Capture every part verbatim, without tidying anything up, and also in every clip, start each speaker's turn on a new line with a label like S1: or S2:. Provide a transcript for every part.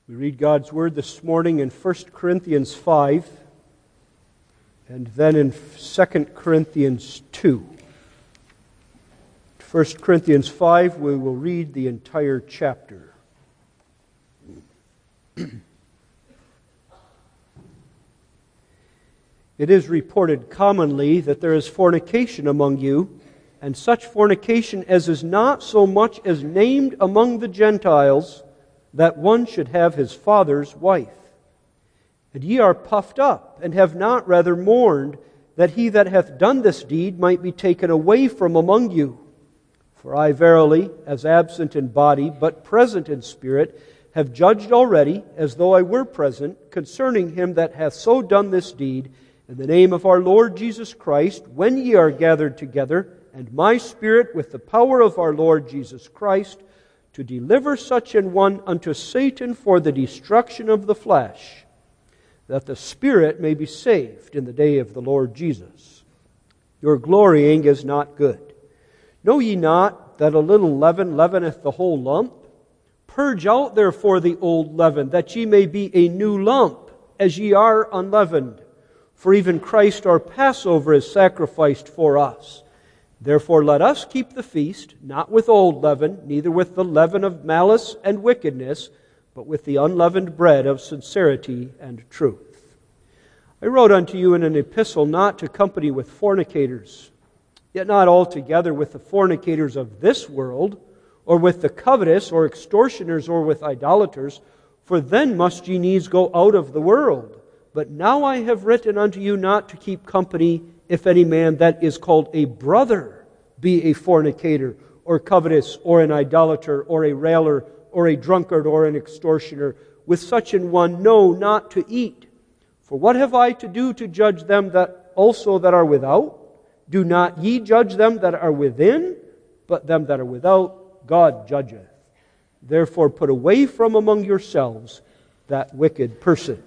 S1: We read God's Word this morning in First Corinthians five and then in Second Corinthians two. First Corinthians five, we will read the entire chapter. It is reported commonly that there is fornication among you, and such fornication as is not so much as named among the Gentiles, that one should have his father's wife. And ye are puffed up, and have not rather mourned, that he that hath done this deed might be taken away from among you. For I verily, as absent in body, but present in spirit, have judged already, as though I were present, concerning him that hath so done this deed, in the name of our Lord Jesus Christ, when ye are gathered together, and my spirit with the power of our Lord Jesus Christ, to deliver such an one unto Satan for the destruction of the flesh, that the spirit may be saved in the day of the Lord Jesus. Your glorying is not good. Know ye not that a little leaven leaveneth the whole lump? Purge out therefore the old leaven, that ye may be a new lump, as ye are unleavened. For even Christ our Passover is sacrificed for us. Therefore let us keep the feast, not with old leaven, neither with the leaven of malice and wickedness, but with the unleavened bread of sincerity and truth. I wrote unto you in an epistle not to company with fornicators, yet not altogether with the fornicators of this world, or with the covetous, or extortioners, or with idolaters, for then must ye needs go out of the world. But now I have written unto you not to keep company, if any man that is called a brother be a fornicator, or covetous, or an idolater, or a railer, or a drunkard, or an extortioner. With such an one, no, not to eat. For what have I to do to judge them that also that are without? Do not ye judge them that are within, but them that are without God judgeth. Therefore put away from among yourselves that wicked person.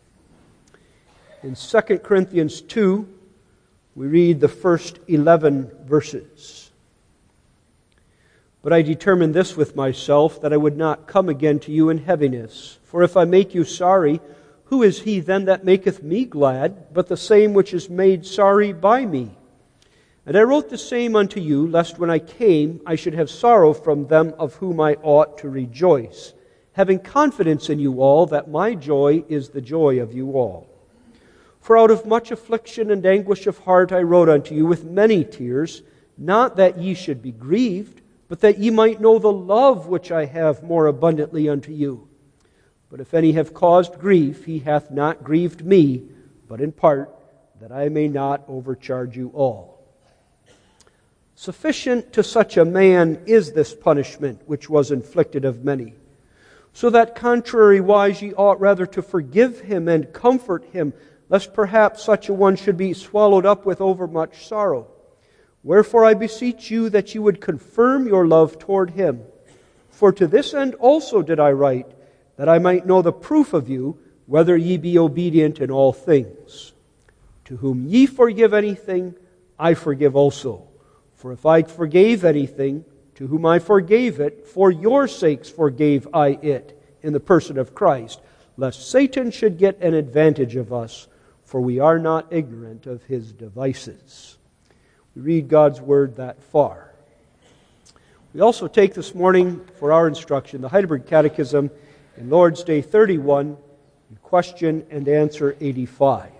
S1: In Second Corinthians two, we read the first eleven verses. But I determined this with myself, that I would not come again to you in heaviness. For if I make you sorry, who is he then that maketh me glad, but the same which is made sorry by me? And I wrote the same unto you, lest when I came I should have sorrow from them of whom I ought to rejoice, having confidence in you all, that my joy is the joy of you all. For out of much affliction and anguish of heart I wrote unto you with many tears, not that ye should be grieved, but that ye might know the love which I have more abundantly unto you. But if any have caused grief, he hath not grieved me, but in part, that I may not overcharge you all. Sufficient to such a man is this punishment which was inflicted of many. So that contrariwise ye ought rather to forgive him and comfort him, lest perhaps such a one should be swallowed up with overmuch sorrow. Wherefore I beseech you that you would confirm your love toward him. For to this end also did I write, that I might know the proof of you, whether ye be obedient in all things. To whom ye forgive anything, I forgive also. For if I forgave anything, to whom I forgave it, for your sakes forgave I it, in the person of Christ, lest Satan should get an advantage of us, for we are not ignorant of his devices. We read God's Word that far. We also take this morning for our instruction the Heidelberg Catechism in Lord's Day thirty-one, in question and answer eighty-five.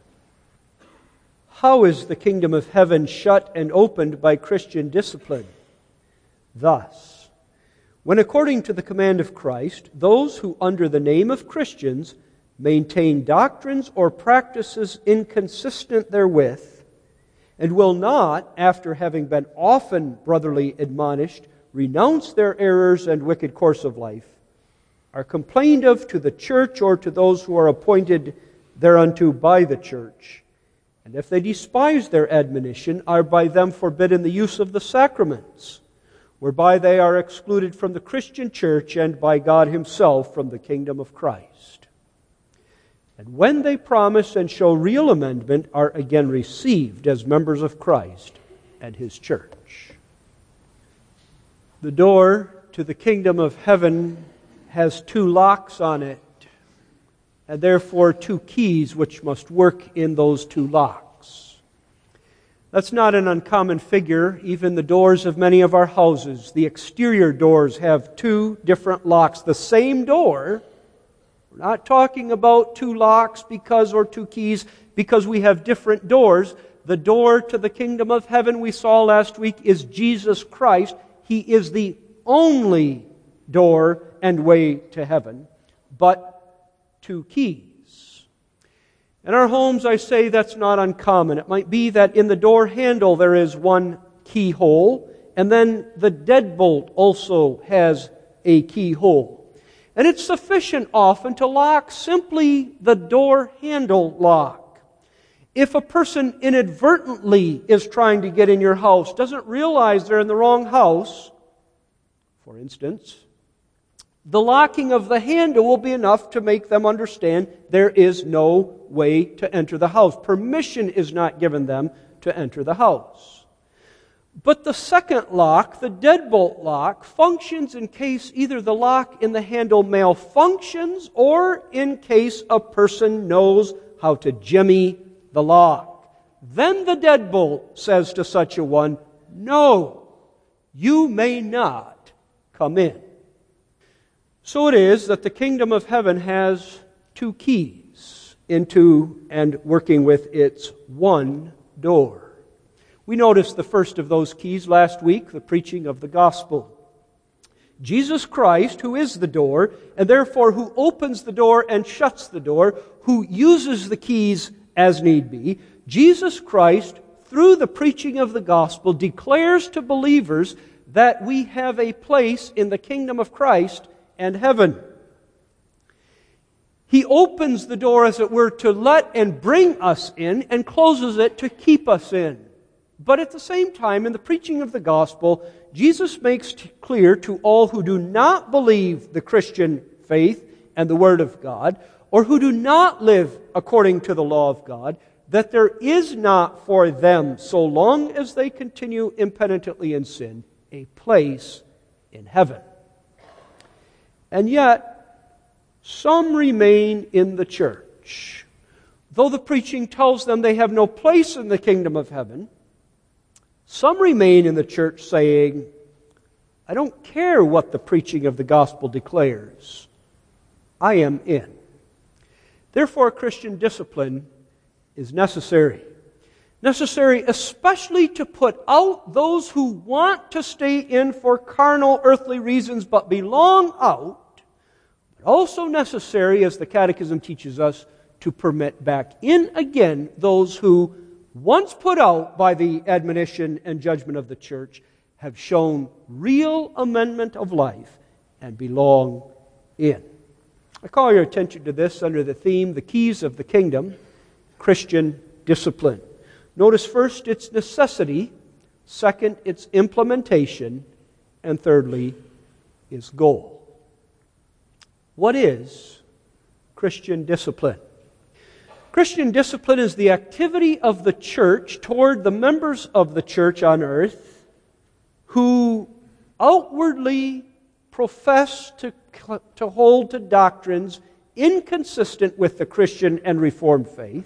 S1: How is the kingdom of heaven shut and opened by Christian discipline? Thus, when according to the command of Christ, those who under the name of Christians maintain doctrines or practices inconsistent therewith, and will not, after having been often brotherly admonished, renounce their errors and wicked course of life, are complained of to the church or to those who are appointed thereunto by the church. And if they despise their admonition, are by them forbidden the use of the sacraments, whereby they are excluded from the Christian church and by God Himself from the kingdom of Christ. And when they promise and show real amendment, are again received as members of Christ and His church. The door to the kingdom of heaven has two locks on it, and therefore two keys which must work in those two locks. That's not an uncommon figure. Even the doors of many of our houses, the exterior doors have two different locks. The same door. We're not talking about two locks because or two keys because we have different doors. The door to the kingdom of heaven we saw last week is Jesus Christ. He is the only door and way to heaven, but two keys. In our homes, I say that's not uncommon. It might be that in the door handle there is one keyhole, and then the deadbolt also has a keyhole. And it's sufficient often to lock simply the door handle lock. If a person inadvertently is trying to get in your house, doesn't realize they're in the wrong house, for instance, the locking of the handle will be enough to make them understand there is no way to enter the house. Permission is not given them to enter the house. But the second lock, the deadbolt lock, functions in case either the lock in the handle malfunctions or in case a person knows how to jimmy the lock. Then the deadbolt says to such a one, "No, you may not come in." So it is that the kingdom of heaven has two keys into and working with its one door. We noticed the first of those keys last week, the preaching of the gospel. Jesus Christ, who is the door, and therefore who opens the door and shuts the door, who uses the keys as need be, Jesus Christ, through the preaching of the gospel, declares to believers that we have a place in the kingdom of Christ and heaven. He opens the door, as it were, to let and bring us in, and closes it to keep us in. But at the same time, in the preaching of the gospel, Jesus makes t- clear to all who do not believe the Christian faith and the Word of God, or who do not live according to the law of God, that there is not for them, so long as they continue impenitently in sin, a place in heaven. And yet, some remain in the church. Though the preaching tells them they have no place in the kingdom of heaven, some remain in the church saying, "I don't care what the preaching of the gospel declares. I am in." Therefore, Christian discipline is necessary. Necessary especially to put out those who want to stay in for carnal, earthly reasons but belong out. But also necessary, as the Catechism teaches us, to permit back in again those who, once put out by the admonition and judgment of the church, have shown real amendment of life and belong in. I call your attention to this under the theme, the keys of the kingdom, Christian discipline. Notice first its necessity, second its implementation, and thirdly its goal. What is Christian discipline? Christian discipline is the activity of the church toward the members of the church on earth who outwardly profess to, to hold to doctrines inconsistent with the Christian and Reformed faith,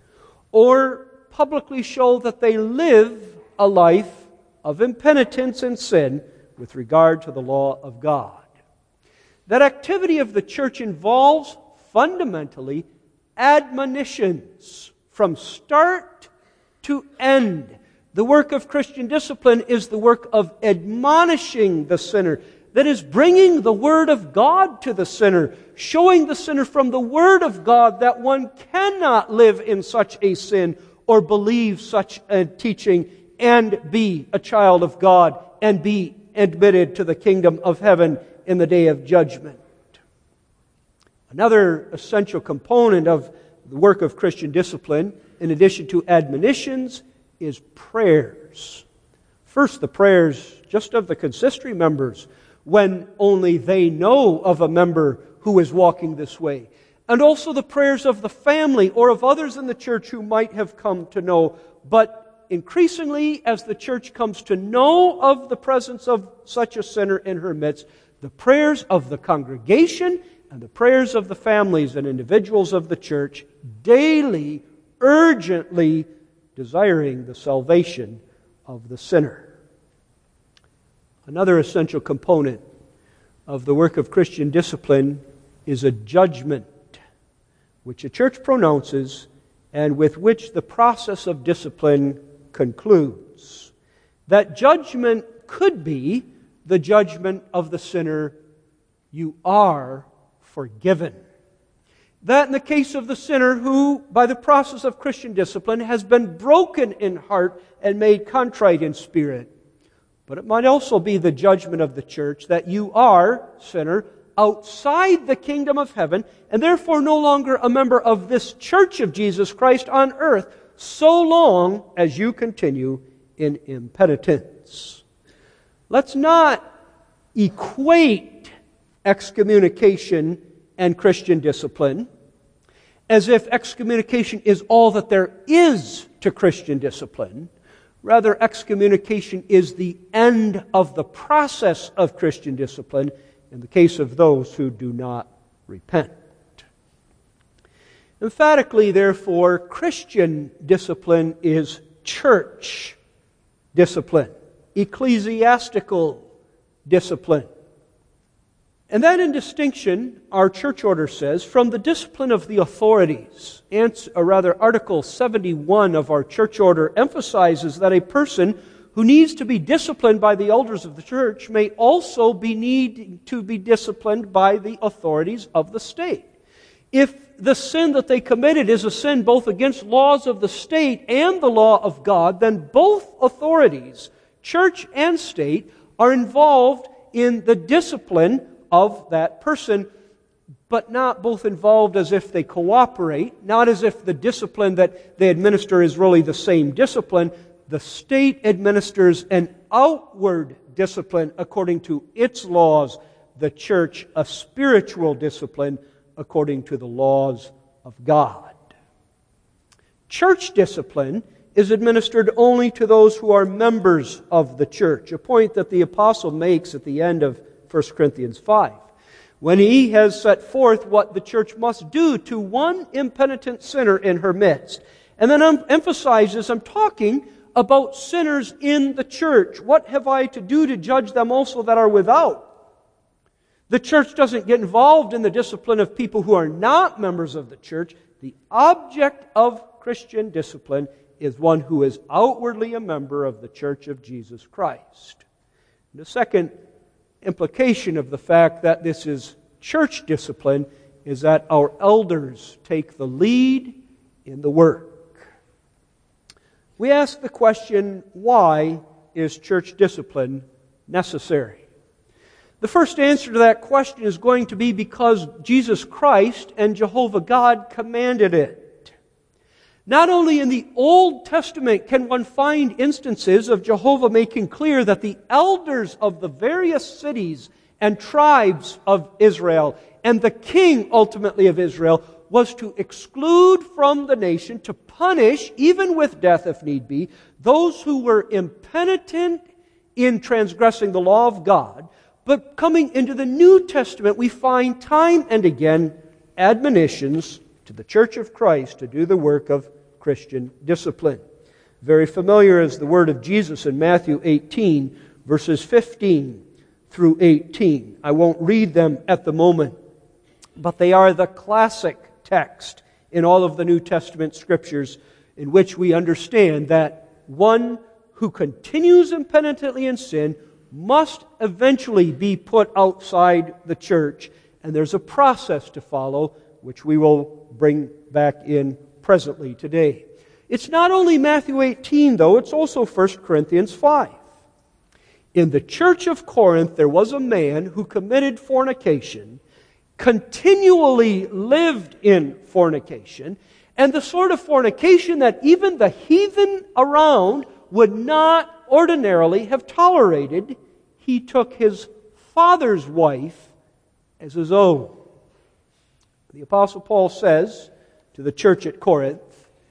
S1: or publicly show that they live a life of impenitence and sin with regard to the law of God. That activity of the church involves fundamentally admonitions from start to end. The work of Christian discipline is the work of admonishing the sinner. That is, bringing the Word of God to the sinner, showing the sinner from the Word of God that one cannot live in such a sin or believe such a teaching and be a child of God and be admitted to the kingdom of heaven in the day of judgment. Another essential component of the work of Christian discipline, in addition to admonitions, is prayers. First, the prayers just of the consistory members, when only they know of a member who is walking this way. And also the prayers of the family or of others in the church who might have come to know. But increasingly, as the church comes to know of the presence of such a sinner in her midst, the prayers of the congregation and the prayers of the families and individuals of the church, daily, urgently desiring the salvation of the sinner. Another essential component of the work of Christian discipline is a judgment which a church pronounces and with which the process of discipline concludes. That judgment could be the judgment of the sinner: you are forgiven. That in the case of the sinner who, by the process of Christian discipline, has been broken in heart and made contrite in spirit. But it might also be the judgment of the church that you are, sinner, outside the kingdom of heaven, and therefore no longer a member of this church of Jesus Christ on earth, so long as you continue in impenitence. Let's not equate excommunication and Christian discipline as if excommunication is all that there is to Christian discipline. Rather, excommunication is the end of the process of Christian discipline in the case of those who do not repent. Emphatically, therefore, Christian discipline is church discipline, ecclesiastical discipline. And that in distinction, our church order says, from the discipline of the authorities. And, or rather, Article seventy-one of our church order emphasizes that a person who needs to be disciplined by the elders of the church may also be needing to be disciplined by the authorities of the state. If the sin that they committed is a sin both against laws of the state and the law of God, then both authorities, church and state, are involved in the discipline of that person, but not both involved as if they cooperate, not as if the discipline that they administer is really the same discipline. The state administers an outward discipline according to its laws, the church a spiritual discipline according to the laws of God. Church discipline is administered only to those who are members of the church, a point that the apostle makes at the end of First Corinthians five, when he has set forth what the church must do to one impenitent sinner in her midst. And then emphasizes, I'm talking about sinners in the church. What have I to do to judge them also that are without? The church doesn't get involved in the discipline of people who are not members of the church. The object of Christian discipline is one who is outwardly a member of the church of Jesus Christ. The second implication of the fact that this is church discipline is that our elders take the lead in the work. We ask the question, why is church discipline necessary? The first answer to that question is going to be because Jesus Christ and Jehovah God commanded it. Not only in the Old Testament can one find instances of Jehovah making clear that the elders of the various cities and tribes of Israel and the king ultimately of Israel was to exclude from the nation, to punish, even with death if need be, those who were impenitent in transgressing the law of God. But coming into the New Testament, we find time and again admonitions to the Church of Christ to do the work of Christian discipline. Very familiar is the word of Jesus in Matthew eighteen, verses fifteen through eighteen. I won't read them at the moment, but they are the classic text in all of the New Testament scriptures in which we understand that one who continues impenitently in sin must eventually be put outside the church, and there's a process to follow, which we will bring back in presently today. It's not only Matthew eighteen, though, it's also First Corinthians five. In the church of Corinth, there was a man who committed fornication, continually lived in fornication, and the sort of fornication that even the heathen around would not ordinarily have tolerated. He took his father's wife as his own. The Apostle Paul says to the church at Corinth,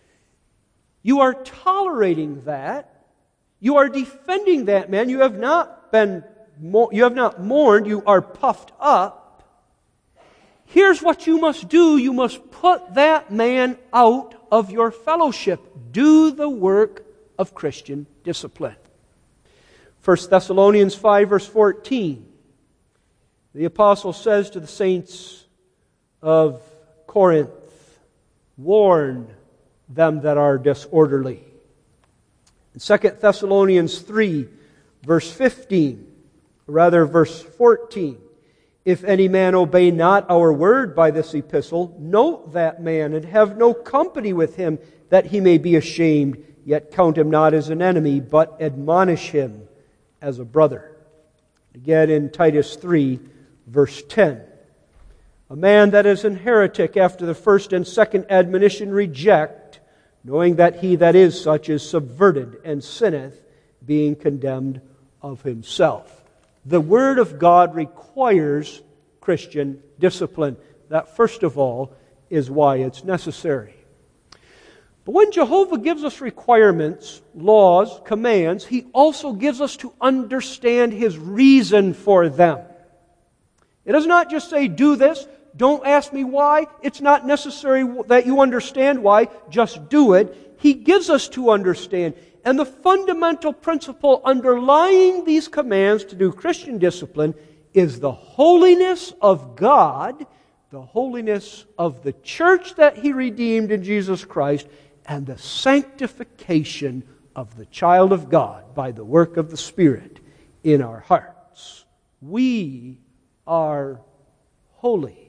S1: you are tolerating that. You are defending that man. You have not been mo- you have not mourned, you are puffed up. Here's what you must do. You must put that man out of your fellowship. Do the work of Christian discipline. First Thessalonians five, verse fourteen. The apostle says to the saints of Corinth, warn them that are disorderly. In Second Thessalonians three, verse fifteen, or rather verse fourteen, if any man obey not our word by this epistle, note that man, and have no company with him, that he may be ashamed, yet count him not as an enemy, but admonish him as a brother. Again in Titus three, verse ten. A man that is an heretic after the first and second admonition reject, knowing that he that is such is subverted and sinneth, being condemned of himself. The Word of God requires Christian discipline. That, first of all, is why it's necessary. But when Jehovah gives us requirements, laws, commands, He also gives us to understand His reason for them. It does not just say, do this, don't ask me why. It's not necessary that you understand why, just do it. He gives us to understand. And the fundamental principle underlying these commands to do Christian discipline is the holiness of God, the holiness of the church that He redeemed in Jesus Christ, and the sanctification of the child of God by the work of the Spirit in our hearts. We are holy.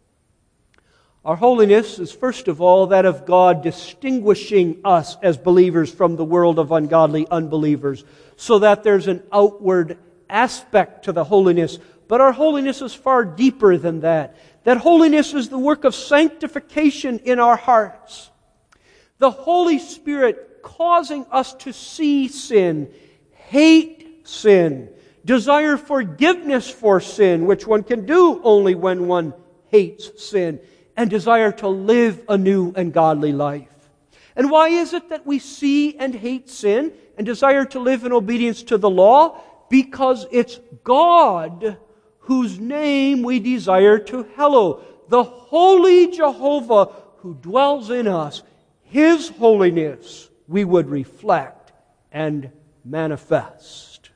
S1: Our holiness is first of all that of God distinguishing us as believers from the world of ungodly unbelievers, so that there's an outward aspect to the holiness. But our holiness is far deeper than that. That holiness is the work of sanctification in our hearts. The Holy Spirit causing us to see sin, hate sin, desire forgiveness for sin, which one can do only when one hates sin, and desire to live a new and godly life. And why is it that we see and hate sin and desire to live in obedience to the law? Because it's God whose name we desire to hallow. The holy Jehovah who dwells in us, His holiness we would reflect and manifest.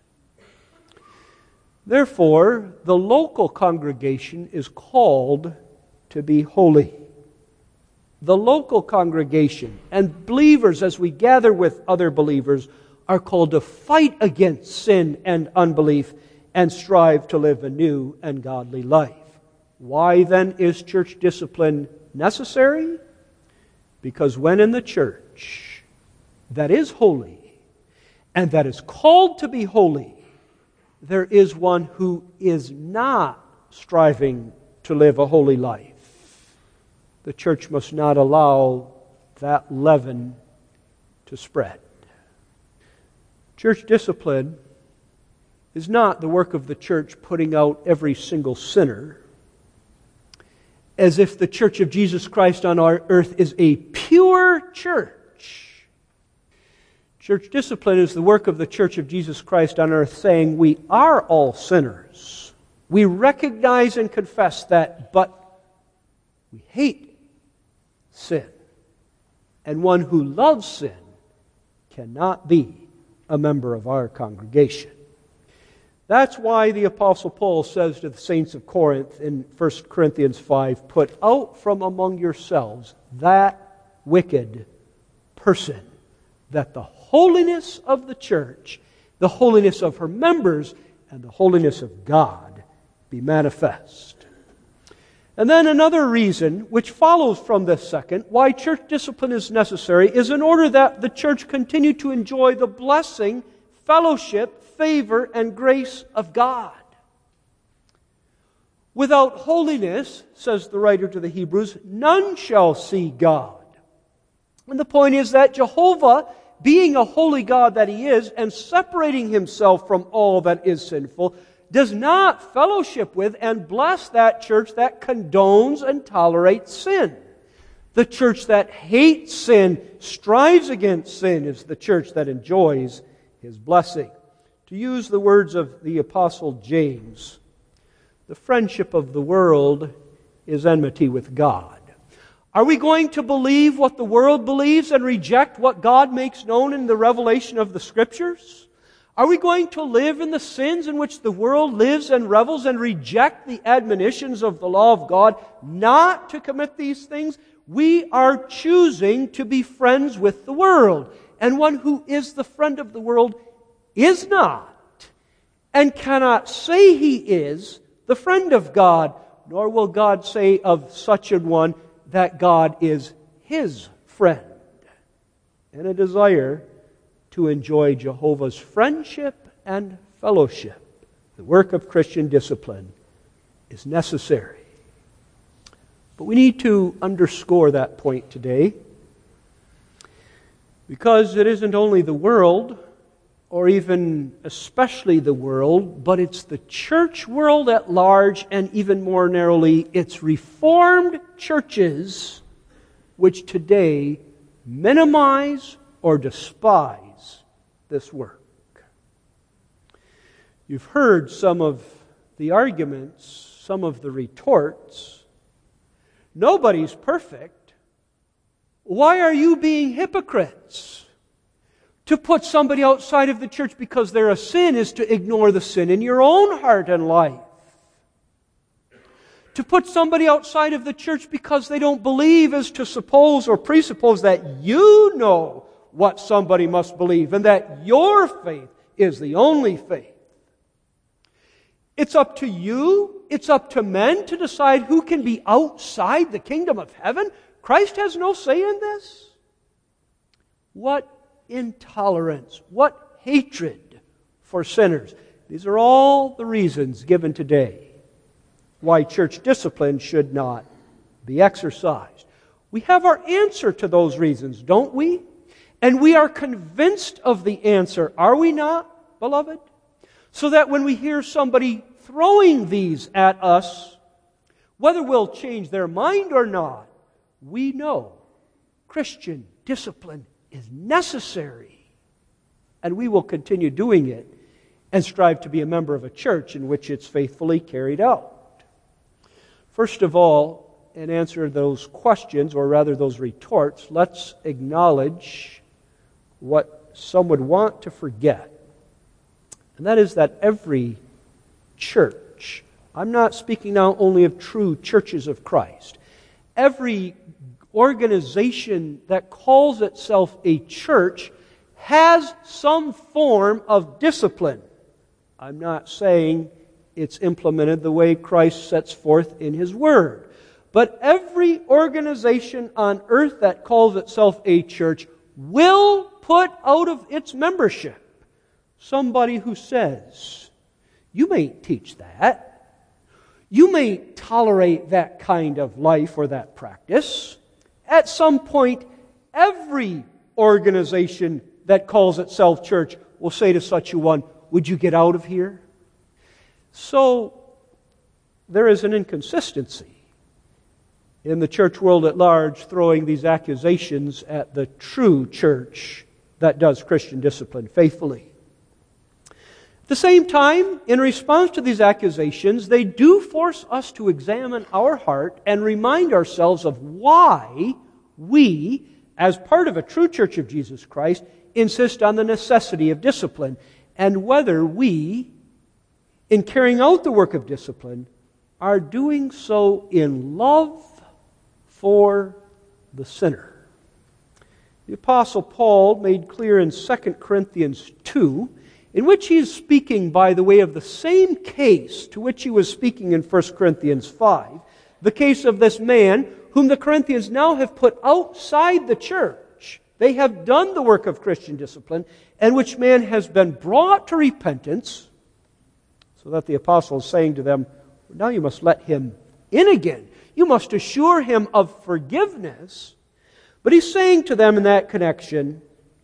S1: Therefore, the local congregation is called to be holy. The local congregation and believers, as we gather with other believers, are called to fight against sin and unbelief and strive to live a new and godly life. Why then is church discipline necessary? Because when in the church that is holy and that is called to be holy, there is one who is not striving to live a holy life, the church must not allow that leaven to spread. Church discipline is not the work of the church putting out every single sinner, as if the church of Jesus Christ on our earth is a pure church. Church discipline is the work of the church of Jesus Christ on earth, saying we are all sinners. We recognize and confess that, but we hate sin. And one who loves sin cannot be a member of our congregation. That's why the Apostle Paul says to the saints of Corinth in First Corinthians five, put out from among yourselves that wicked person, that the holiness of the church, the holiness of her members, and the holiness of God be manifest. And then another reason, which follows from this second, why church discipline is necessary, is in order that the church continue to enjoy the blessing, fellowship, favor, and grace of God. Without holiness, says the writer to the Hebrews, none shall see God. And the point is that Jehovah, being a holy God that He is, and separating Himself from all that is sinful, does not fellowship with and bless that church that condones and tolerates sin. The church that hates sin, strives against sin, is the church that enjoys His blessing. To use the words of the Apostle James, the friendship of the world is enmity with God. Are we going to believe what the world believes and reject what God makes known in the revelation of the Scriptures? Are we going to live in the sins in which the world lives and revels and reject the admonitions of the law of God not to commit these things? We are choosing to be friends with the world. And one who is the friend of the world is not, and cannot say he is, the friend of God, nor will God say of such a one that God is his friend. And a desire to enjoy Jehovah's friendship and fellowship, the work of Christian discipline, is necessary. But we need to underscore that point today, because it isn't only the world, or even especially the world, but it's the church world at large, and even more narrowly, it's Reformed churches which today minimize or despise this work. You've heard some of the arguments, some of the retorts. Nobody's perfect. Why are you being hypocrites? To put somebody outside of the church because they're a sin is to ignore the sin in your own heart and life. To put somebody outside of the church because they don't believe is to suppose or presuppose that you know what somebody must believe and that your faith is the only faith. It's up to you, it's up to men to decide who can be outside the kingdom of heaven. Christ has no say in this. What intolerance, what hatred for sinners. These are all the reasons given today why church discipline should not be exercised. We have our answer to those reasons, don't we? And we are convinced of the answer, are we not, beloved? So that when we hear somebody throwing these at us, whether we'll change their mind or not, we know Christian discipline is necessary. And we will continue doing it and strive to be a member of a church in which it's faithfully carried out. First of all, in answer to those questions, or rather those retorts, let's acknowledge what some would want to forget. And that is that every church, I'm not speaking now only of true churches of Christ, every organization that calls itself a church has some form of discipline. I'm not saying it's implemented the way Christ sets forth in His Word. But every organization on earth that calls itself a church will put out of its membership somebody who says, you mayn't teach that. You mayn't tolerate that kind of life or that practice. At some point, every organization that calls itself church will say to such a one, would you get out of here? So, there is an inconsistency in the church world at large throwing these accusations at the true church that does Christian discipline faithfully. At the same time, in response to these accusations, they do force us to examine our heart and remind ourselves of why we, as part of a true church of Jesus Christ, insist on the necessity of discipline, and whether we, in carrying out the work of discipline, are doing so in love for the sinner. The Apostle Paul made clear in Second Corinthians two, in which he is speaking, by the way, of the same case to which he was speaking in First Corinthians five, the case of this man whom the Corinthians now have put outside the church. They have done the work of Christian discipline, and which man has been brought to repentance, so that the apostle is saying to them, now you must let him in again. You must assure him of forgiveness. But he's saying to them in that connection,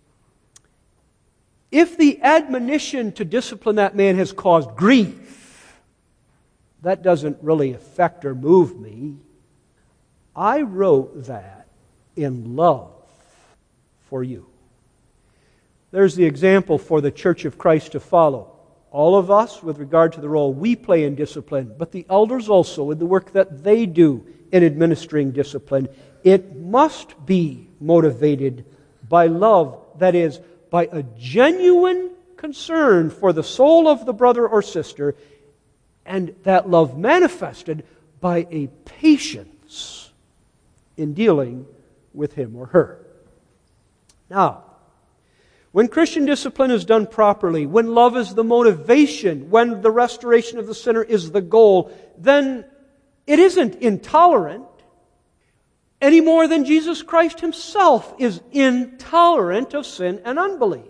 S1: if the admonition to discipline that man has caused grief, that doesn't really affect or move me. I wrote that in love for you. There's the example for the Church of Christ to follow. All of us, with regard to the role we play in discipline, but the elders also in the work that they do in administering discipline. It must be motivated by love, that is, by a genuine concern for the soul of the brother or sister, and that love manifested by a patience in dealing with him or her. Now, when Christian discipline is done properly, when love is the motivation, when the restoration of the sinner is the goal, then it isn't intolerant any more than Jesus Christ Himself is intolerant of sin and unbelief.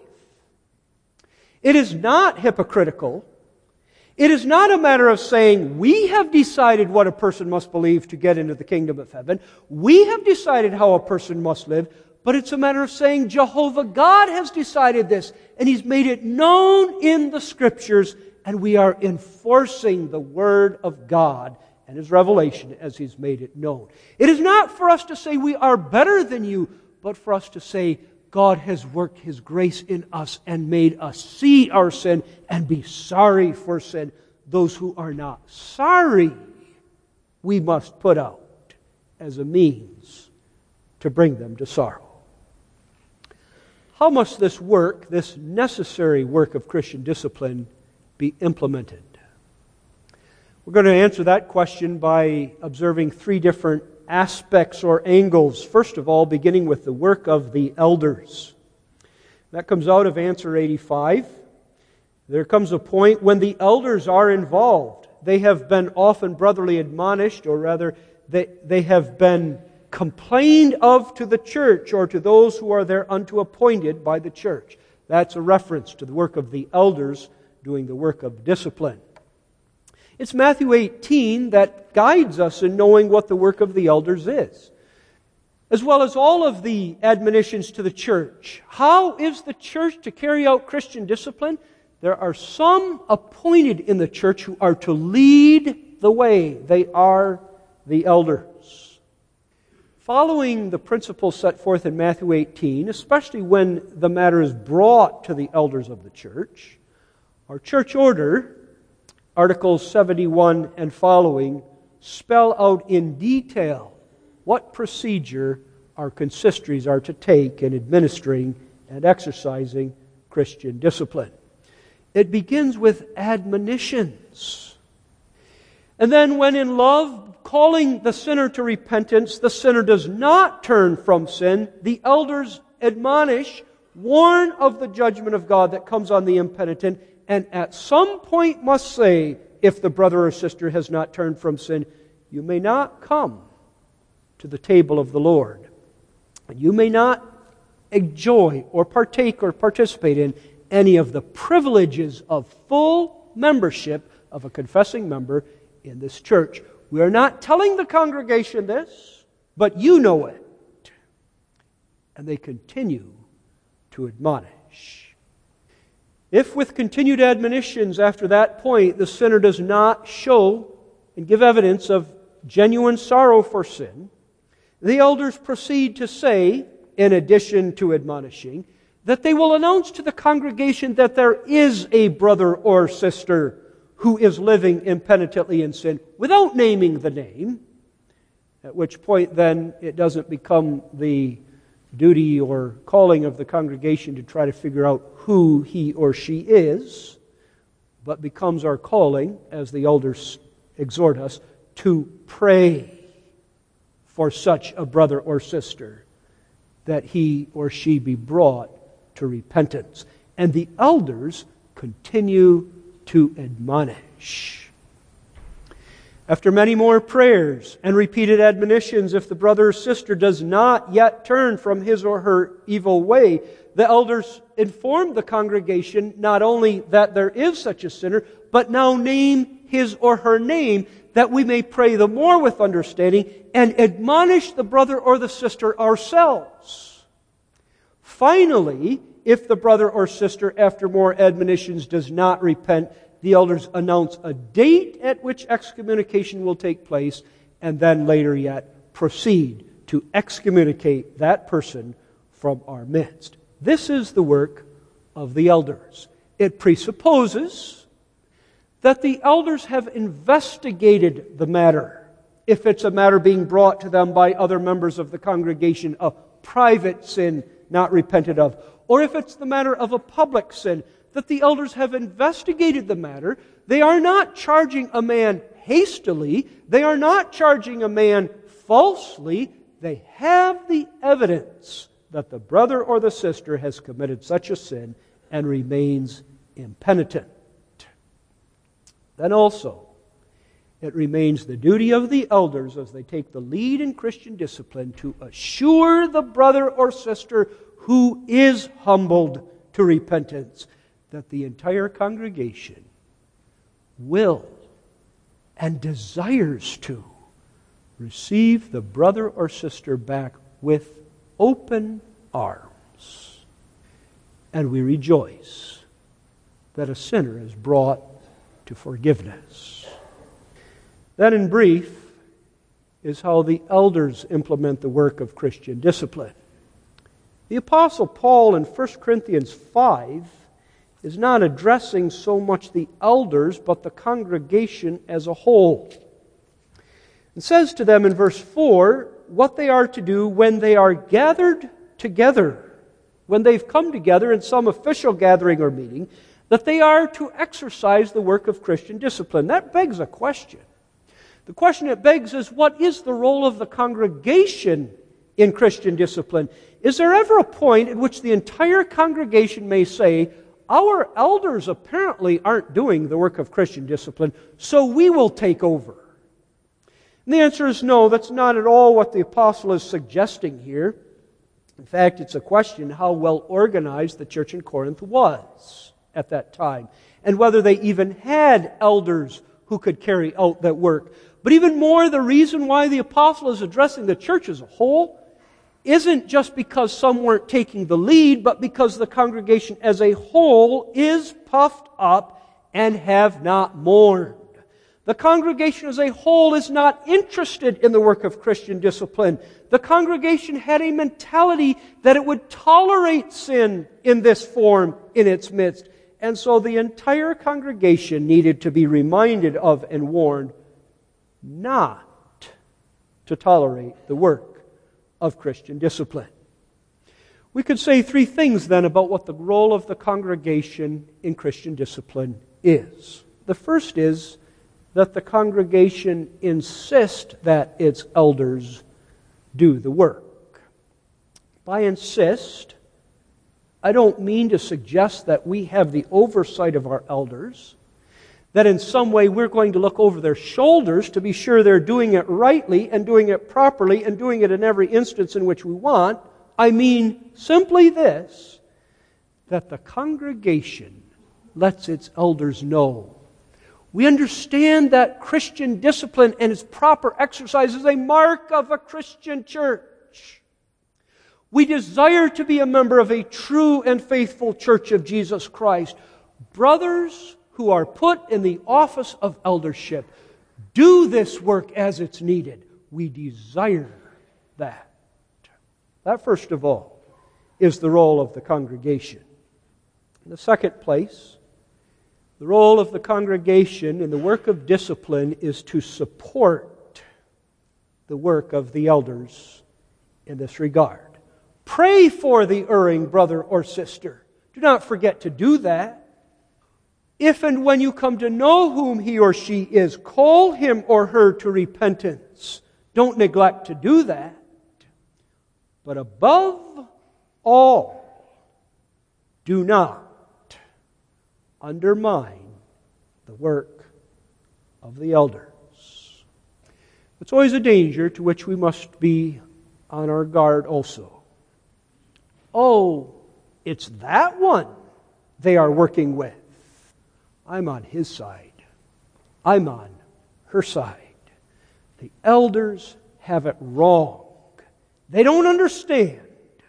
S1: It is not hypocritical. It is not a matter of saying, we have decided what a person must believe to get into the kingdom of heaven. We have decided how a person must live. But it's a matter of saying, Jehovah God has decided this, and He's made it known in the Scriptures, and we are enforcing the Word of God and His revelation as He's made it known. It is not for us to say we are better than you, but for us to say God has worked His grace in us and made us see our sin and be sorry for sin. Those who are not sorry, we must put out as a means to bring them to sorrow. How must this work, this necessary work of Christian discipline, be implemented? We're going to answer that question by observing three different aspects or angles. First of all, beginning with the work of the elders. That comes out of answer eighty-five. There comes a point when the elders are involved. They have been often brotherly admonished, or rather, they, they have been complained of to the church or to those who are thereunto appointed by the church. That's a reference to the work of the elders doing the work of discipline. It's Matthew eighteen that guides us in knowing what the work of the elders is, as well as all of the admonitions to the church. How is the church to carry out Christian discipline? There are some appointed in the church who are to lead the way. They are the elders. Following the principles set forth in Matthew eighteen, especially when the matter is brought to the elders of the church, our church order, Articles seventy-one and following, spell out in detail what procedure our consistories are to take in administering and exercising Christian discipline. It begins with admonitions. And then when in love, calling the sinner to repentance, the sinner does not turn from sin, the elders admonish, warn of the judgment of God that comes on the impenitent, and at some point must say, if the brother or sister has not turned from sin, you may not come to the table of the Lord. You may not enjoy or partake or participate in any of the privileges of full membership of a confessing member in this church. We are not telling the congregation this, but you know it. And they continue to admonish. If with continued admonitions after that point the sinner does not show and give evidence of genuine sorrow for sin, the elders proceed to say, in addition to admonishing, that they will announce to the congregation that there is a brother or sister who is living impenitently in sin, without naming the name, at which point then it doesn't become the duty or calling of the congregation to try to figure out who he or she is, but becomes our calling, as the elders exhort us, to pray for such a brother or sister, that he or she be brought to repentance. And the elders continue to admonish. After many more prayers and repeated admonitions, if the brother or sister does not yet turn from his or her evil way, the elders inform the congregation not only that there is such a sinner, but now name his or her name, that we may pray the more with understanding and admonish the brother or the sister ourselves. Finally, if the brother or sister, after more admonitions, does not repent, the elders announce a date at which excommunication will take place, and then later yet proceed to excommunicate that person from our midst. This is the work of the elders. It presupposes that the elders have investigated the matter. If it's a matter being brought to them by other members of the congregation, a private sin not repented of, or if it's the matter of a public sin, that the elders have investigated the matter. They are not charging a man hastily. They are not charging a man falsely. They have the evidence that the brother or the sister has committed such a sin and remains impenitent. Then also, it remains the duty of the elders as they take the lead in Christian discipline to assure the brother or sister who is humbled to repentance that the entire congregation will and desires to receive the brother or sister back with open arms. And we rejoice that a sinner is brought to forgiveness. That, in brief, is how the elders implement the work of Christian discipline. The Apostle Paul in First Corinthians five is not addressing so much the elders, but the congregation as a whole. It says to them in verse four what they are to do when they are gathered together, when they've come together in some official gathering or meeting, that they are to exercise the work of Christian discipline. That begs a question. The question it begs is, what is the role of the congregation in Christian discipline? Is there ever a point at which the entire congregation may say, our elders apparently aren't doing the work of Christian discipline, so we will take over? And the answer is no, that's not at all what the apostle is suggesting here. In fact, it's a question how well organized the church in Corinth was at that time, and whether they even had elders who could carry out that work. But even more, the reason why the apostle is addressing the church as a whole isn't just because some weren't taking the lead, but because the congregation as a whole is puffed up and have not mourned. The congregation as a whole is not interested in the work of Christian discipline. The congregation had a mentality that it would tolerate sin in this form in its midst. And so the entire congregation needed to be reminded of and warned not to tolerate the work of Christian discipline. We could say three things then about what the role of the congregation in Christian discipline is. The first is that the congregation insist that its elders do the work. By insist, I don't mean to suggest that we have the oversight of our elders, that in some way we're going to look over their shoulders to be sure they're doing it rightly and doing it properly and doing it in every instance in which we want. I mean simply this, that the congregation lets its elders know. We understand that Christian discipline and its proper exercise is a mark of a Christian church. We desire to be a member of a true and faithful church of Jesus Christ. Brothers who are put in the office of eldership do this work as it's needed. We desire that. That, first of all, is the role of the congregation. In the second place, the role of the congregation in the work of discipline is to support the work of the elders in this regard. Pray for the erring brother or sister. Do not forget to do that. If and when you come to know whom he or she is, call him or her to repentance. Don't neglect to do that. But above all, do not undermine the work of the elders. It's always a danger to which we must be on our guard also. Oh, it's that one they are working with. I'm on his side. I'm on her side. The elders have it wrong. They don't understand.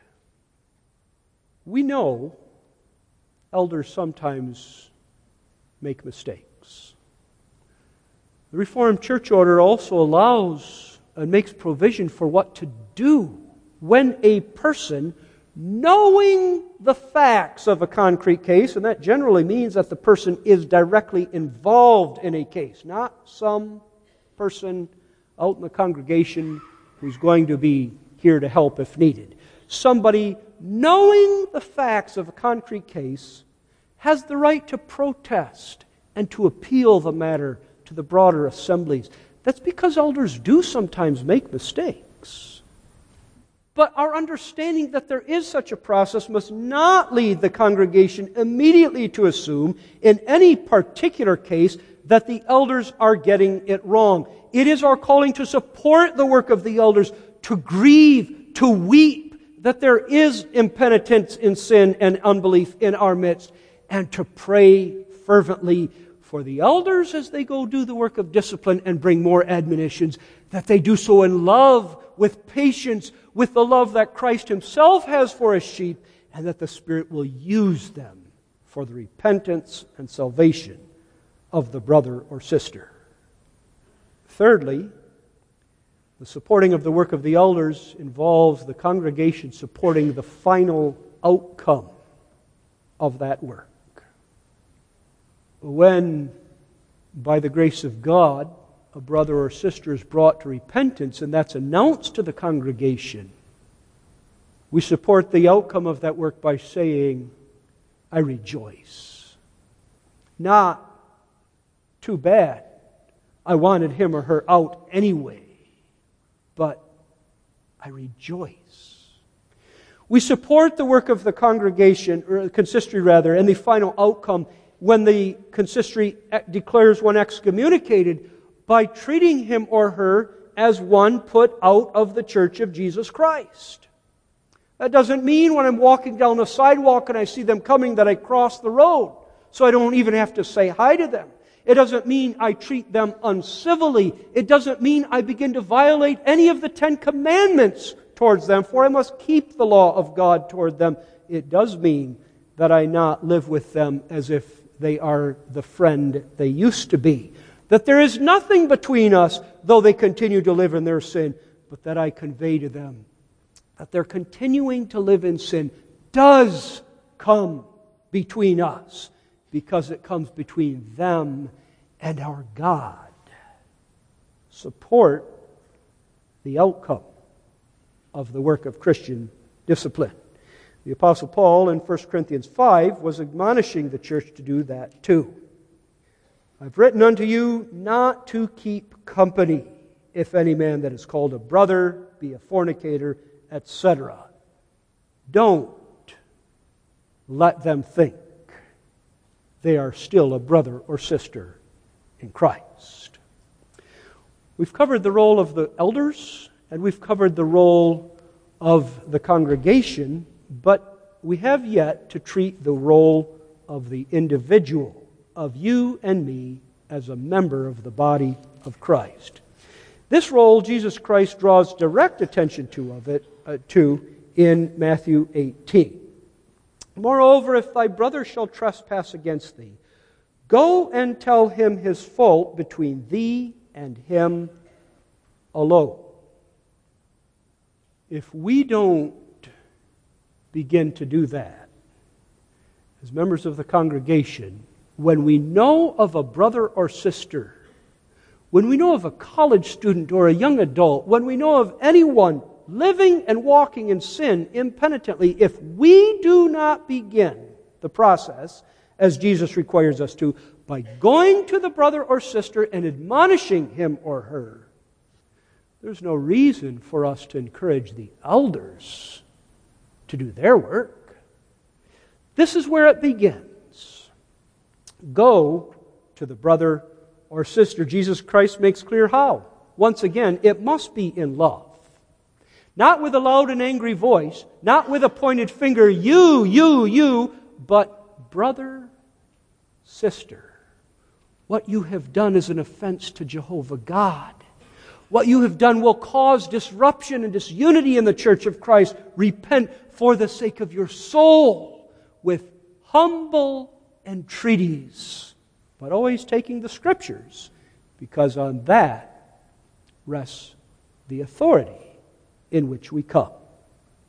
S1: We know elders sometimes make mistakes. The Reformed Church Order also allows and makes provision for what to do when a person knowing the facts of a concrete case, and that generally means that the person is directly involved in a case, not some person out in the congregation who's going to be here to help if needed. Somebody knowing the facts of a concrete case has the right to protest and to appeal the matter to the broader assemblies. That's because elders do sometimes make mistakes. But our understanding that there is such a process must not lead the congregation immediately to assume in any particular case that the elders are getting it wrong. It is our calling to support the work of the elders, to grieve, to weep that there is impenitence in sin and unbelief in our midst, and to pray fervently for the elders as they go do the work of discipline and bring more admonitions, that they do so in love, with patience, with the love that Christ Himself has for His sheep, and that the Spirit will use them for the repentance and salvation of the brother or sister. Thirdly, the supporting of the work of the elders involves the congregation supporting the final outcome of that work. When, by the grace of God, a brother or sister is brought to repentance and that's announced to the congregation, we support the outcome of that work by saying, I rejoice. Not, too bad, I wanted him or her out anyway, but I rejoice. We support the work of the congregation, or consistory rather, and the final outcome when the consistory declares one excommunicated by treating him or her as one put out of the Church of Jesus Christ. That doesn't mean when I'm walking down the sidewalk and I see them coming that I cross the road, so I don't even have to say hi to them. It doesn't mean I treat them uncivilly. It doesn't mean I begin to violate any of the Ten Commandments towards them, for I must keep the law of God toward them. It does mean that I not live with them as if they are the friend they used to be. That there is nothing between us, though they continue to live in their sin, but that I convey to them that their continuing to live in sin does come between us, because it comes between them and our God. Support the outcome of the work of Christian discipline. The Apostle Paul in First Corinthians five was admonishing the church to do that too. I've written unto you not to keep company, if any man that is called a brother be a fornicator, et cetera. Don't let them think they are still a brother or sister in Christ. We've covered the role of the elders, and we've covered the role of the congregation, but we have yet to treat the role of the individual, of you and me as a member of the body of Christ. This role Jesus Christ draws direct attention to of it uh, to in Matthew eighteen. Moreover, if thy brother shall trespass against thee, go and tell him his fault between thee and him alone. If we don't begin to do that, as members of the congregation, when we know of a brother or sister, when we know of a college student or a young adult, when we know of anyone living and walking in sin impenitently, if we do not begin the process, as Jesus requires us to, by going to the brother or sister and admonishing him or her, there's no reason for us to encourage the elders to do their work. This is where it begins. Go to the brother or sister. Jesus Christ makes clear how. Once again, it must be in love. Not with a loud and angry voice, not with a pointed finger, you, you, you, but brother, sister, what you have done is an offense to Jehovah God. What you have done will cause disruption and disunity in the church of Christ. Repent for the sake of your soul with humble entreaties, but always taking the Scriptures, because on that rests the authority in which we come.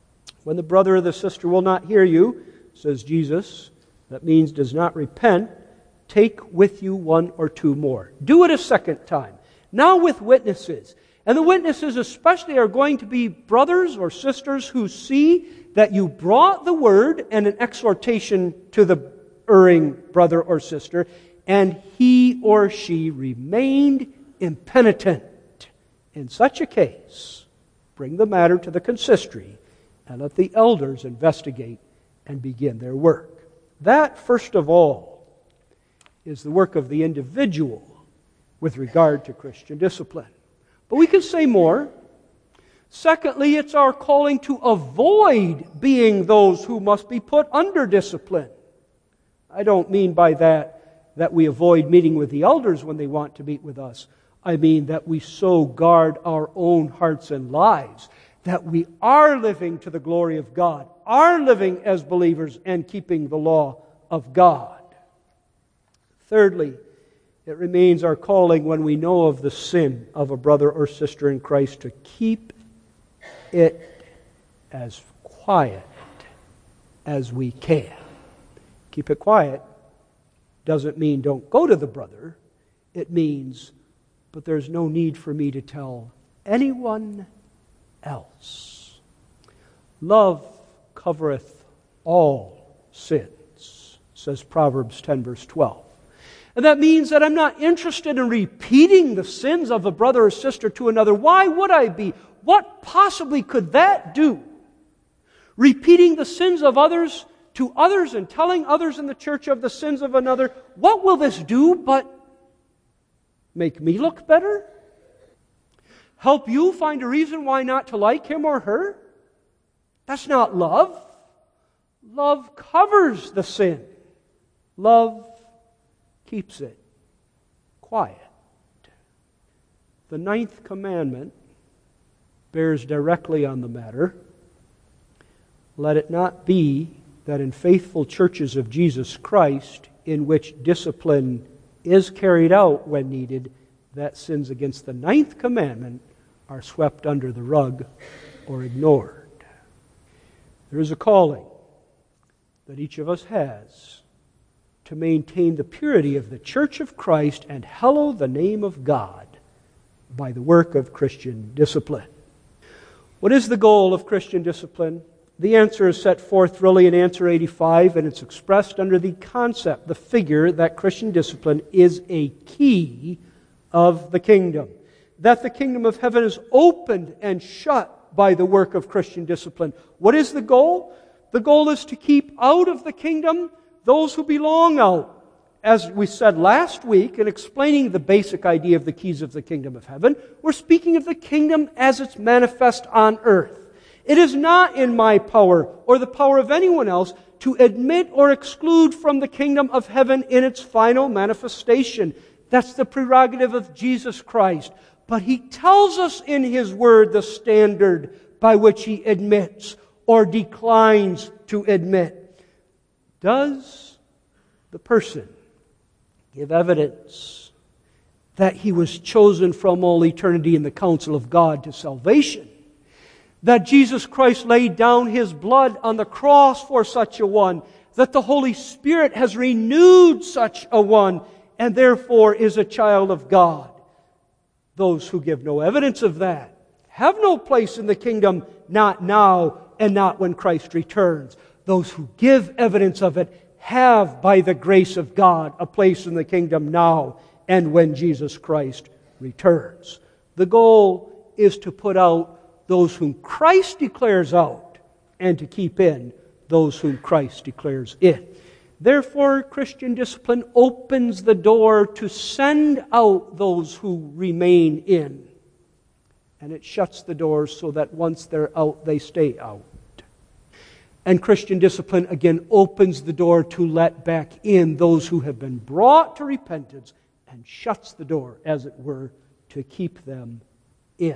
S1: When the brother or the sister will not hear you, says Jesus, that means does not repent, take with you one or two more. Do it a second time. Now with witnesses. And the witnesses especially are going to be brothers or sisters who see that you brought the word and an exhortation to the erring brother or sister, and he or she remained impenitent. In such a case, bring the matter to the consistory and let the elders investigate and begin their work. That, first of all, is the work of the individual with regard to Christian discipline. But we can say more. Secondly, it's our calling to avoid being those who must be put under discipline. I don't mean by that that we avoid meeting with the elders when they want to meet with us. I mean that we so guard our own hearts and lives that we are living to the glory of God, are living as believers and keeping the law of God. Thirdly, it remains our calling when we know of the sin of a brother or sister in Christ to keep it as quiet as we can. Keep it quiet doesn't mean don't go to the brother. It means, but there's no need for me to tell anyone else. Love covereth all sins, says Proverbs ten, verse twelve. And that means that I'm not interested in repeating the sins of a brother or sister to another. Why would I be? What possibly could that do? Repeating the sins of others to others and telling others in the church of the sins of another, what will this do but make me look better? Help you find a reason why not to like him or her? That's not love. Love covers the sin. Love keeps it quiet. The ninth commandment bears directly on the matter. Let it not be that in faithful churches of Jesus Christ, in which discipline is carried out when needed, that sins against the ninth commandment are swept under the rug or ignored. There is a calling that each of us has to maintain the purity of the Church of Christ and hallow the name of God by the work of Christian discipline. What is the goal of Christian discipline? The answer is set forth really in answer eighty-five, and it's expressed under the concept, the figure, that Christian discipline is a key of the kingdom. That the kingdom of heaven is opened and shut by the work of Christian discipline. What is the goal? The goal is to keep out of the kingdom those who belong out. As we said last week in explaining the basic idea of the keys of the kingdom of heaven, we're speaking of the kingdom as it's manifest on earth. It is not in my power or the power of anyone else to admit or exclude from the kingdom of heaven in its final manifestation. That's the prerogative of Jesus Christ. But He tells us in His Word the standard by which He admits or declines to admit. Does the person give evidence that he was chosen from all eternity in the counsel of God to salvation? That Jesus Christ laid down His blood on the cross for such a one, that the Holy Spirit has renewed such a one, and therefore is a child of God. Those who give no evidence of that have no place in the kingdom, not now and not when Christ returns. Those who give evidence of it have, by the grace of God, a place in the kingdom now and when Jesus Christ returns. The goal is to put out those whom Christ declares out and to keep in those whom Christ declares in. Therefore, Christian discipline opens the door to send out those who remain in. And it shuts the doors so that once they're out, they stay out. And Christian discipline again opens the door to let back in those who have been brought to repentance and shuts the door, as it were, to keep them in.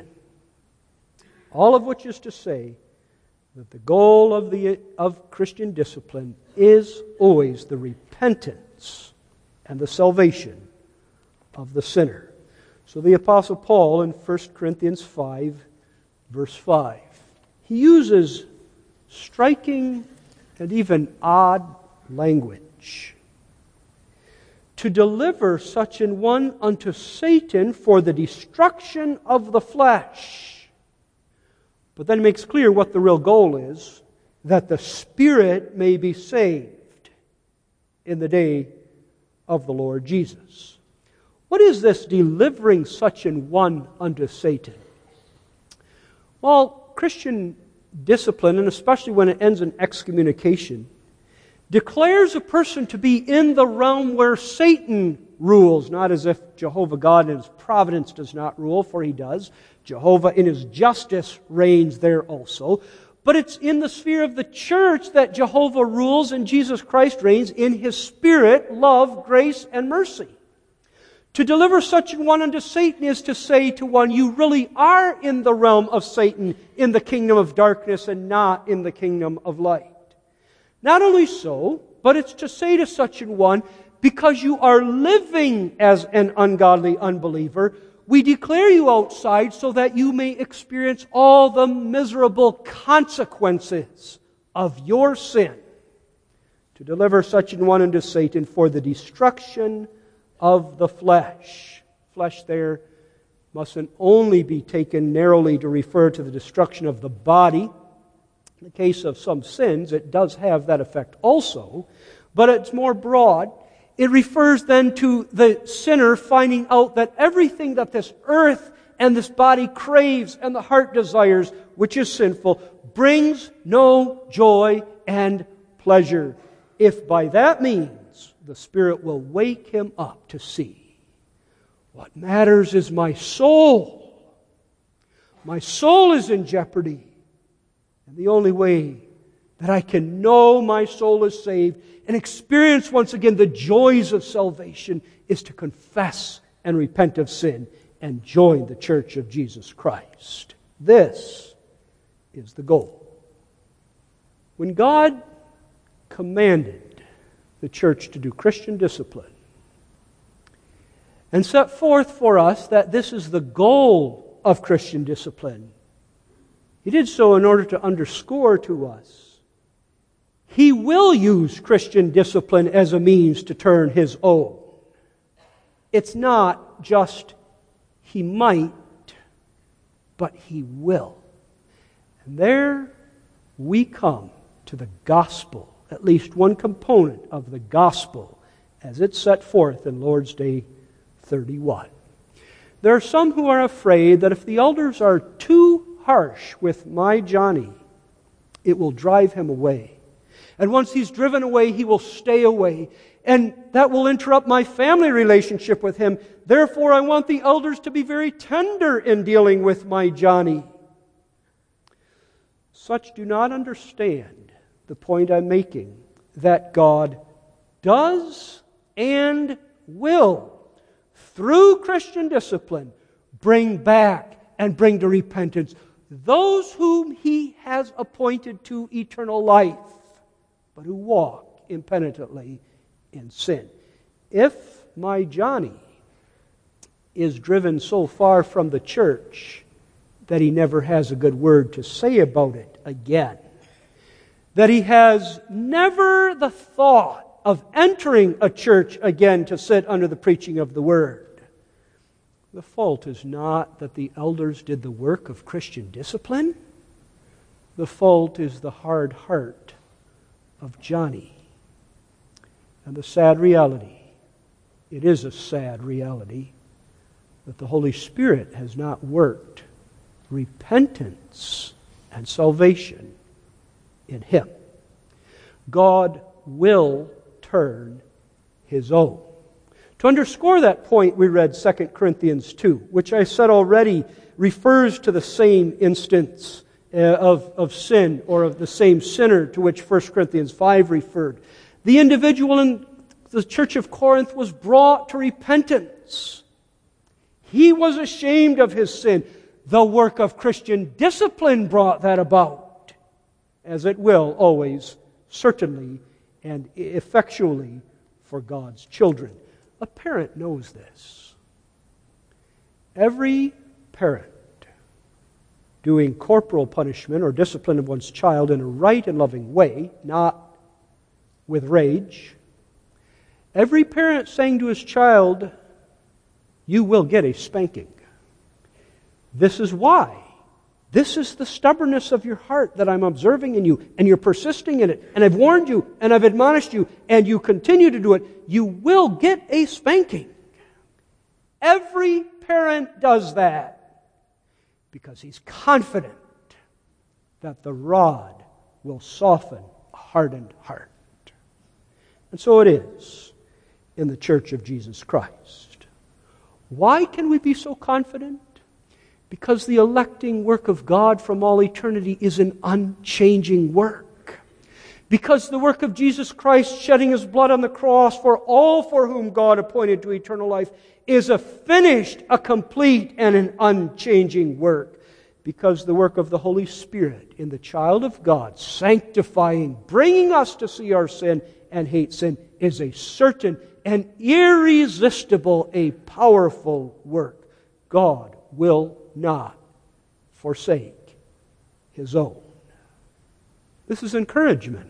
S1: All of which is to say that the goal of, the, of Christian discipline is always the repentance and the salvation of the sinner. So the Apostle Paul in First Corinthians five, verse five, he uses striking and even odd language. To deliver such an one unto Satan for the destruction of the flesh. But then it makes clear what the real goal is, that the spirit may be saved in the day of the Lord Jesus. What is this delivering such an one unto Satan? Well, Christian discipline, and especially when it ends in excommunication, declares a person to be in the realm where Satan rules, not as if Jehovah God in His providence does not rule, for He does. Jehovah in His justice reigns there also. But it's in the sphere of the church that Jehovah rules and Jesus Christ reigns in His Spirit, love, grace, and mercy. To deliver such an one unto Satan is to say to one, you really are in the realm of Satan, in the kingdom of darkness, and not in the kingdom of light. Not only so, but it's to say to such an one, because you are living as an ungodly unbeliever, we declare you outside so that you may experience all the miserable consequences of your sin. To deliver such an one unto Satan for the destruction of the flesh. Flesh there mustn't only be taken narrowly to refer to the destruction of the body. In the case of some sins, it does have that effect also, but it's more broad. It refers then to the sinner finding out that everything that this earth and this body craves and the heart desires, which is sinful, brings no joy and pleasure. If by that means the Spirit will wake him up to see, what matters is my soul. My soul is in jeopardy. And the only way that I can know my soul is saved and experience once again the joys of salvation is to confess and repent of sin and join the church of Jesus Christ. This is the goal. When God commanded the church to do Christian discipline and set forth for us that this is the goal of Christian discipline, He did so in order to underscore to us He will use Christian discipline as a means to turn His own. It's not just He might, but He will. And there we come to the gospel, at least one component of the gospel, as it's set forth in Lord's Day thirty-one. There are some who are afraid that if the elders are too harsh with my Johnny, it will drive him away. And once he's driven away, he will stay away. And that will interrupt my family relationship with him. Therefore, I want the elders to be very tender in dealing with my Johnny. Such do not understand the point I'm making, that God does and will, through Christian discipline, bring back and bring to repentance those whom He has appointed to eternal life, but who walk impenitently in sin. If my Johnny is driven so far from the church that he never has a good word to say about it again, that he has never the thought of entering a church again to sit under the preaching of the Word, the fault is not that the elders did the work of Christian discipline. The fault is the hard heart of Johnny. And the sad reality, it is a sad reality, that the Holy Spirit has not worked repentance and salvation in him. God will turn His own. To underscore that point, we read Second Corinthians two, which I said already refers to the same instance uh, of, of sin, or of the same sinner to which First Corinthians five referred. The individual in the church of Corinth was brought to repentance. He was ashamed of his sin. The work of Christian discipline brought that about, as it will always, certainly, and effectually for God's children. A parent knows this. Every parent doing corporal punishment or discipline of one's child in a right and loving way, not with rage. Every parent saying to his child, "You will get a spanking." This is why. This is the stubbornness of your heart that I'm observing in you, and you're persisting in it, and I've warned you, and I've admonished you, and you continue to do it. You will get a spanking. Every parent does that because he's confident that the rod will soften a hardened heart. And so it is in the Church of Jesus Christ. Why can we be so confident? Because the electing work of God from all eternity is an unchanging work. Because the work of Jesus Christ shedding His blood on the cross for all for whom God appointed to eternal life is a finished, a complete, and an unchanging work. Because the work of the Holy Spirit in the child of God, sanctifying, bringing us to see our sin and hate sin, is a certain and irresistible, a powerful work. God will not forsake His own. This is encouragement.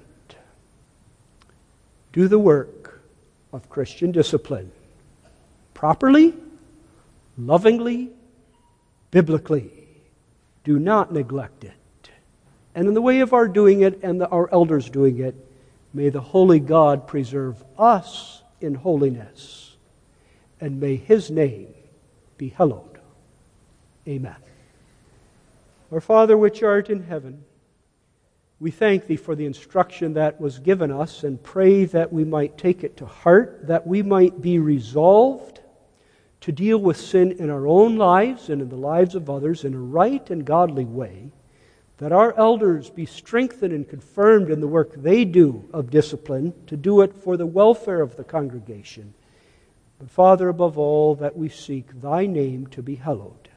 S1: Do the work of Christian discipline properly, lovingly, biblically. Do not neglect it. And in the way of our doing it and the, our elders doing it, may the Holy God preserve us in holiness, and may His name be hallowed. Amen. Our Father which art in heaven, we thank Thee for the instruction that was given us and pray that we might take it to heart, that we might be resolved to deal with sin in our own lives and in the lives of others in a right and godly way, that our elders be strengthened and confirmed in the work they do of discipline, to do it for the welfare of the congregation. But Father, above all, that we seek Thy name to be hallowed.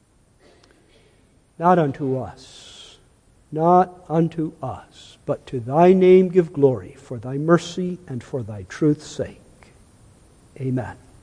S1: Not unto us, not unto us, but to Thy name give glory for Thy mercy and for Thy truth's sake. Amen.